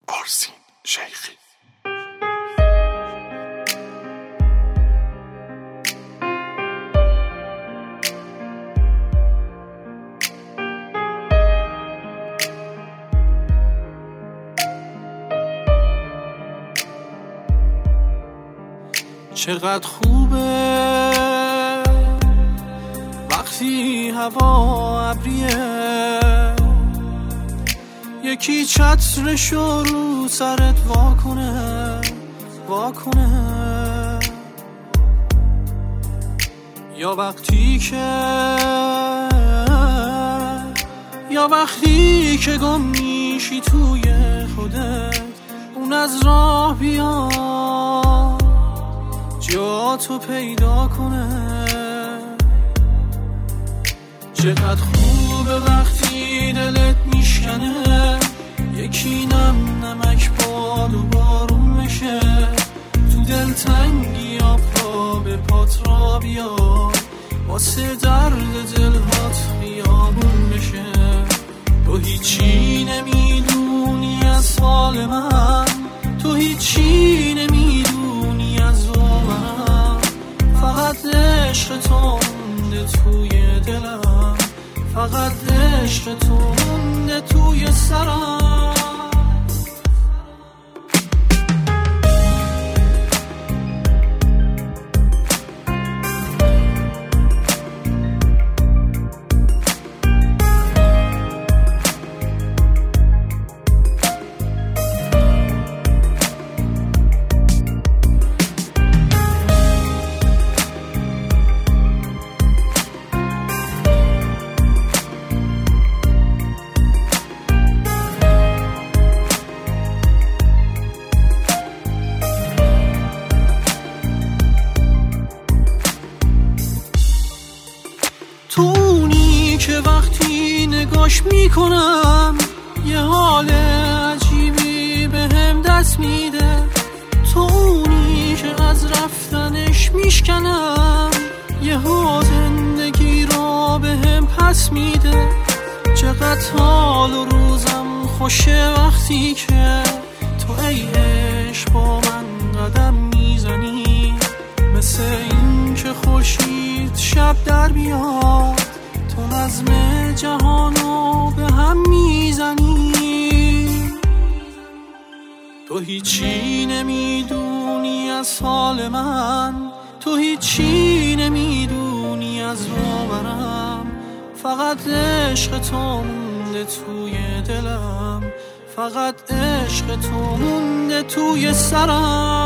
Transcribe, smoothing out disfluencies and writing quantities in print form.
پارسین شیخی. چقدر خوبه وقتی هوا ابریه، یکی چترشو رو سرت واکنه یا وقتی که گم میشی توی خودت، اون از راه بیاد جا تو پیدا کنه. چقدر خوبه وقتی دلت میشکنه، یکی نمک باد و بارون بشه، تو دلتنگی آبا به پات را بیاد، واسه درد دلهات خیابون بشه. تو هیچی نمیدونی از حال من، تو هیچی نمیدونی از من، فقط عشق تو مونده توی دلم، فقط عشق تو مونده توی سرم. تونی که وقتی نگاش میکنم، یه حال عجیبی به هم دست میده، تونی که از رفتنش میشکنم، یه ها زندگی را به هم پس میده. چقدر حال و روزم خوشه وقتی که تو ای عشق با من قدم میزنی، مثل این که خورشید شب در بیاد، تو نظم جهانو به هم میزنی. تو هیچی نمیدونی از حال من، تو هیچی نمیدونی از باورم، فقط عشق تو مونده توی دلم، فقط عشق تو مونده توی سرم.